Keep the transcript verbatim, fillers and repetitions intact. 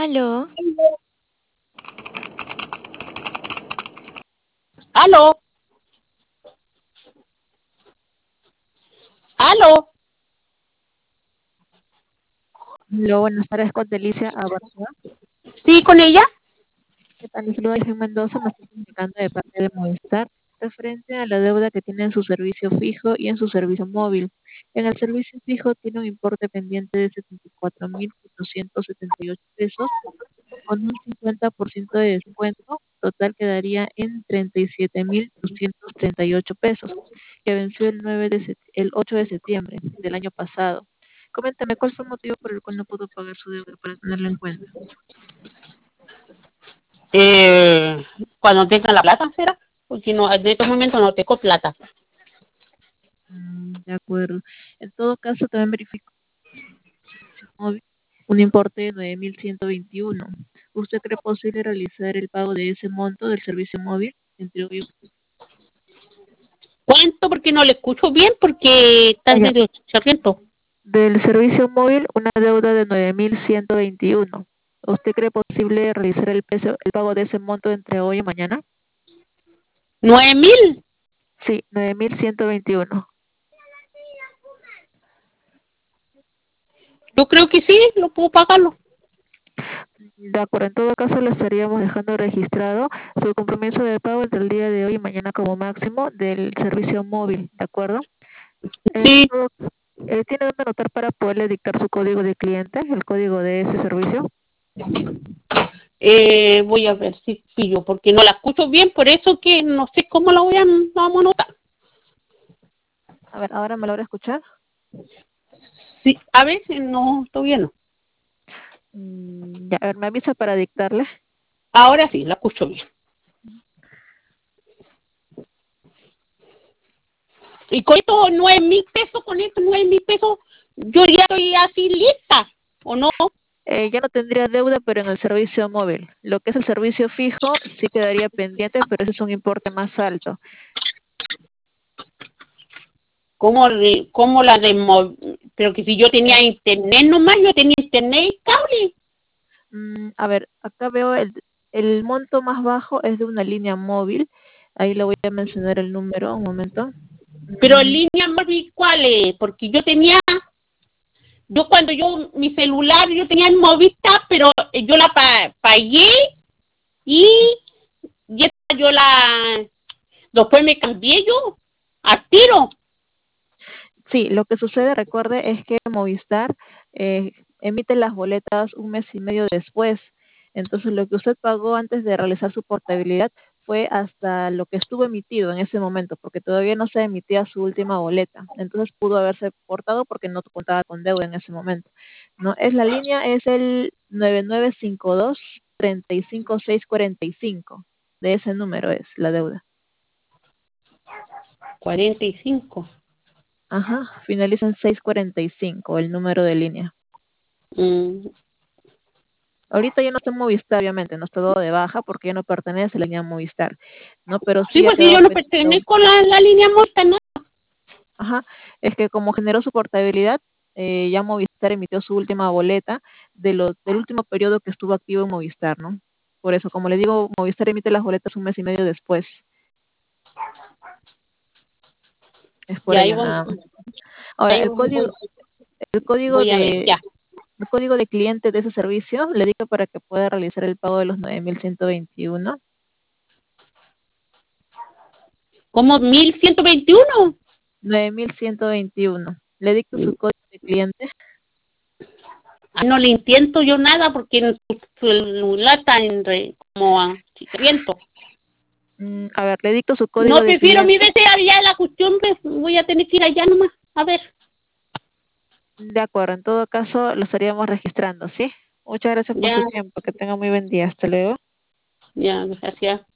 Aló, Aló, aló. Hola, buenas tardes con Delicia Abarca. Sí, con ella. ¿Qué tal? Les saluda Isabel Mendoza, me estoy comunicando de parte de Movistar referente a la deuda que tiene en su servicio fijo y en su servicio móvil. En el servicio fijo tiene un importe pendiente de setenta y cuatro mil cuatrocientos setenta y ocho pesos con un cincuenta por ciento de descuento, total quedaría en treinta y siete mil doscientos treinta y ocho pesos, que venció el, nueve de sep- el ocho de septiembre del año pasado. Coméntame, ¿cuál fue el motivo por el cual no pudo pagar su deuda para tenerlo en cuenta? Eh, cuando tenga la plata, ¿será? Porque no, en estos momentos no tengo plata. Mm, de acuerdo. En todo caso, también verifico móvil, un importe de nueve mil ciento veintiuno. ¿Usted cree posible realizar el pago de ese monto del servicio móvil entre hoy y ¿Cuánto? Porque no le escucho bien, porque está mañana? medio chicharriento. Del servicio móvil, una deuda de nueve mil ciento veintiuno. ¿Usted cree posible realizar el, peso- el pago de ese monto entre hoy y mañana? ¿Nueve mil? Sí, nueve mil ciento veintiuno. Yo creo que sí, lo puedo pagarlo. De acuerdo, en todo caso le estaríamos dejando registrado su compromiso de pago entre el día de hoy y mañana como máximo del servicio móvil, ¿de acuerdo? En Sí, todo- eh, ¿Tiene dónde anotar para poderle dictar su código de cliente, el código de ese servicio? eh, voy a ver si pillo, porque no la escucho bien, por eso que no sé cómo la voy a, la vamos a anotar. A ver, ¿ahora me logra escuchar? Sí, a ver, no, todavía no. Mm, ya, a ver, me avisa para dictarle. Ahora sí, la escucho bien. Y con estos nueve mil pesos, con estos nueve mil pesos, yo ya estoy así lista, ¿o no? Eh, ya no tendría deuda, pero en el servicio móvil. Lo que es el servicio fijo sí quedaría pendiente, pero ese es un importe más alto. ¿Cómo, de, cómo la de pero que si yo tenía internet nomás, yo tenía internet y cable? Mm, a ver, acá veo el, el monto más bajo es de una línea móvil. Ahí le voy a mencionar el número, un momento. Pero en Mm, línea móvil, ¿cuál es? Porque yo tenía, yo cuando yo, mi celular, yo tenía el Movistar, pero yo la pa pagué y, y esta yo la, después me cambié yo, al tiro. sí, lo que sucede, recuerde, es que Movistar eh, emite las boletas un mes y medio después. Entonces, lo que usted pagó antes de realizar su portabilidad fue hasta lo que estuvo emitido en ese momento, porque todavía no se emitía su última boleta. Entonces, pudo haberse portado porque no contaba con deuda en ese momento. No, es la línea, es el nueve nueve cinco dos, tres cinco seis cuatro cinco. De ese número es la deuda. cuarenta y cinco. Ajá, finaliza en seiscientos cuarenta y cinco el número de línea. Mm. Ahorita ya no está en Movistar, obviamente, no está dado de baja porque ya no pertenece a la línea Movistar, ¿no? Pero Sí, sí ha pues si quedado yo no pendiente. pertenezco a la, la línea Movistar, ¿no? Ajá, es que como generó su portabilidad, eh, ya Movistar emitió su última boleta de lo, del último periodo que estuvo activo en Movistar, ¿no? Por eso, como le digo, Movistar emite las boletas un mes y medio después. Es por Y ahí ello voy, nada más. Ahora, ahí el voy, código, el código voy a ver, de, ya. el código de cliente de ese servicio le digo para que pueda realizar el pago de los nueve mil ciento veintiuno. ¿Cómo mil ciento veintiuno? nueve mil ciento veintiuno. Le dicto su código de cliente. Ah, no le entiendo yo nada porque en su celular está en re, como a viento. Mm, a ver, le dicto su código No, de prefiero mi cliente. veces allá la cuestión, pues, voy a tener que ir allá nomás. A ver, De acuerdo, en todo caso lo estaríamos registrando, ¿sí? Muchas gracias por su ya, tiempo. Que tenga muy buen día. Hasta luego. ya, gracias.